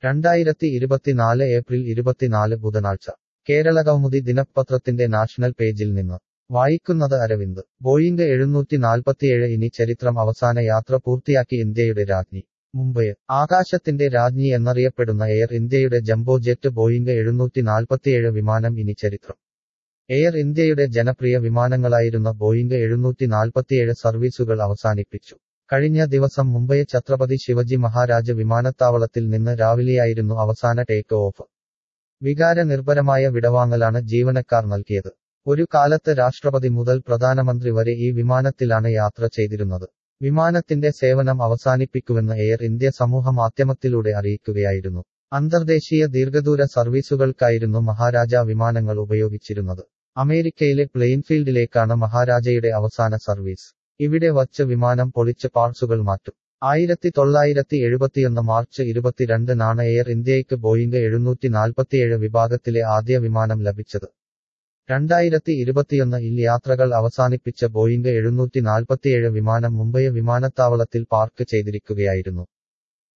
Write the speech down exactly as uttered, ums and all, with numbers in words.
രണ്ടായിരത്തി ഇരുപത്തിനാല് ഏപ്രിൽ ഇരുപത്തിനാല് ബുധനാഴ്ച കേരള കൗമുദി ദിനപത്രത്തിന്റെ നാഷണൽ പേജിൽ നിന്ന് വായിക്കുന്നത് അരവിന്ദ്. ബോയിംഗ് എഴുന്നൂറ്റി നാൽപ്പത്തിയേഴ് ഇനി ചരിത്രം അവസാന യാത്ര പൂർത്തിയാക്കി ഇന്ത്യയുടെ രാജ്ഞി. മുംബൈ. ആകാശത്തിന്റെ രാജ്ഞി എന്നറിയപ്പെടുന്ന എയർ ഇന്ത്യയുടെ ജംബോ ജെറ്റ് ബോയിംഗ് എഴുന്നൂറ്റി നാൽപ്പത്തിയേഴ് വിമാനം ഇനി ചരിത്രം. എയർ ഇന്ത്യയുടെ ജനപ്രിയ വിമാനങ്ങളായിരുന്ന ബോയിംഗ് എഴുന്നൂറ്റി നാൽപ്പത്തിയേഴ് സർവീസുകൾ അവസാനിപ്പിച്ചു. കഴിഞ്ഞ ദിവസം മുംബൈ ഛത്രപതി ശിവജി മഹാരാജ് വിമാനത്താവളത്തിൽ നിന്ന് രാവിലെയായിരുന്നു അവസാന ടേക്ക് ഓഫ്. വികാരനിർഭരമായ വിടവാങ്ങലാണ് ജീവനക്കാർ നൽകിയത്. ഒരു കാലത്ത് രാഷ്ട്രപതി മുതൽ പ്രധാനമന്ത്രി വരെ ഈ വിമാനത്തിലാണ് യാത്ര ചെയ്തിരുന്നത്. വിമാനത്തിന്റെ സേവനം അവസാനിപ്പിക്കുമെന്ന് എയർ ഇന്ത്യ സമൂഹ മാധ്യമത്തിലൂടെ അറിയിക്കുകയായിരുന്നു. അന്തർദേശീയ ദീർഘദൂര സർവീസുകൾക്കായിരുന്നു മഹാരാജ വിമാനങ്ങൾ ഉപയോഗിച്ചിരുന്നത്. അമേരിക്കയിലെ പ്ലെയിൻഫീൽഡിലേക്കാണ് മഹാരാജയുടെ അവസാന സർവീസ്. ഇവിടെ വച്ച് വിമാനം പൊളിച്ച് പാർട്സുകൾ മാറ്റും. ആയിരത്തി തൊള്ളായിരത്തി എഴുപത്തിയൊന്ന് മാർച്ച് ഇരുപത്തിരണ്ടിനാണ് എയർ ഇന്ത്യയ്ക്ക് ബോയിംഗ് എഴുന്നൂറ്റി നാൽപ്പത്തിയേഴ് വിഭാഗത്തിലെ ആദ്യ വിമാനം ലഭിച്ചത്. രണ്ടായിരത്തി ഇരുപത്തിയൊന്ന് ഇൽ യാത്രകൾ അവസാനിപ്പിച്ച ബോയിംഗ് എഴുന്നൂറ്റി നാൽപ്പത്തിയേഴ് വിമാനം മുംബൈ വിമാനത്താവളത്തിൽ പാർക്ക് ചെയ്തിരിക്കുകയായിരുന്നു.